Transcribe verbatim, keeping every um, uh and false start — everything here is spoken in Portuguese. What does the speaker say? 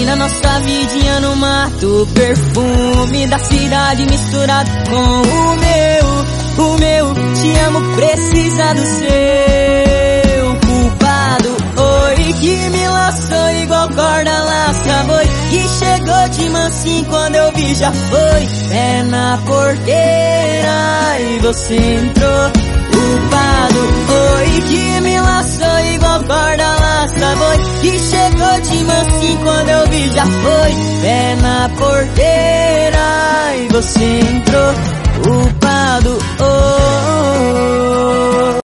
na nossa vidinha no mato. Perfume da cidade misturado com o meu. O meu, te amo, precisa do seu. Culpado, oi, que me laçou igual corda laça boi. Que chegou de mansinho, quando eu vi já foi. Pé na porteira e você entrou. Culpado, oi, que me laçou igual corda laça boi. Que chegou de mansinho, quando eu vi já foi. Pé na porteira e você entrou. Culpado, oi.